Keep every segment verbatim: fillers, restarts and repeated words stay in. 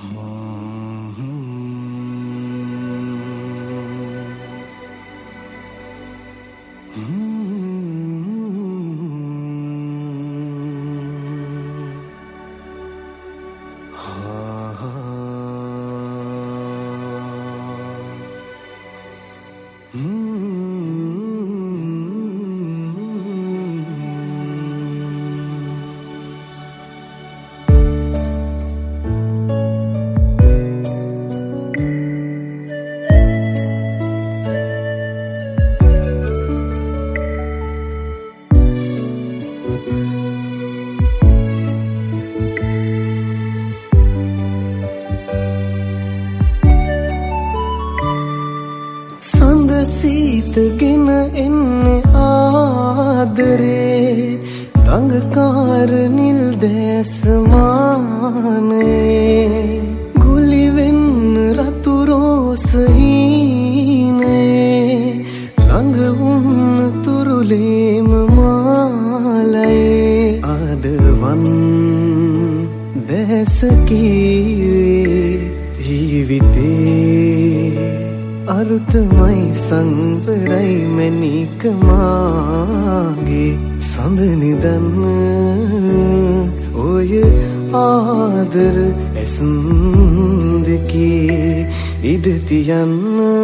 සීතගෙන එන්නේ ආදරේ තංගකාර නිල් දැස් මානේ ගුලි වෙන්න රතු රෝස හීනේ ළඟ වුණ තුරුලේම මාලයේ ආදවන් දැස කීවේ ජීවිතේ අරුතමයි සංවරයි මැනික මාගේ සඳ නිදන්න ඔය ආදර ඇසුම් දෙකේ ඉඩ තියන්න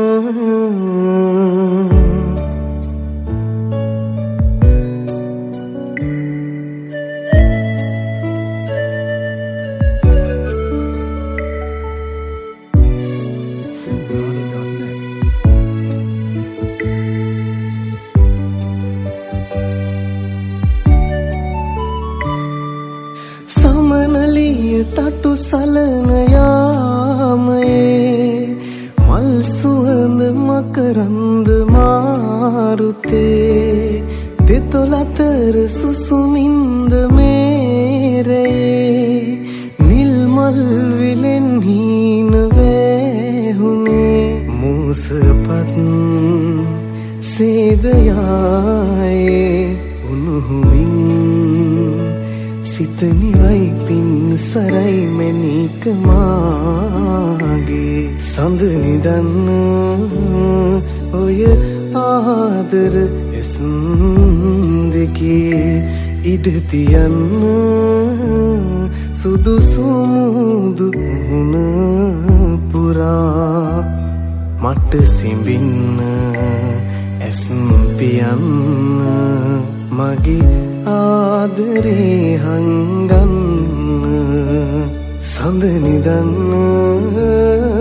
සමනලිය තටු සලන යාමයේ මල් සුවඳ මකරන්ද මාරුතේ දෙතොල අතර සුසුමින්ද මේරේ නිල් මල් විලෙන් හීන වැහුනේ මූසපත් සේදයායේ උණුහුමින් සිත නිවයි පින් සරයි මැනික මාගේ සඳ නිදන්න ඔය ආදර ඇසුම් දෙකේ ඉඩ තියන්න සුදුසු මුදු මුහුණ පුරා මට සිඹින්න ඇසුම් පියන්න මගේ ආදරේ හංගන්න සඳ නිදන්න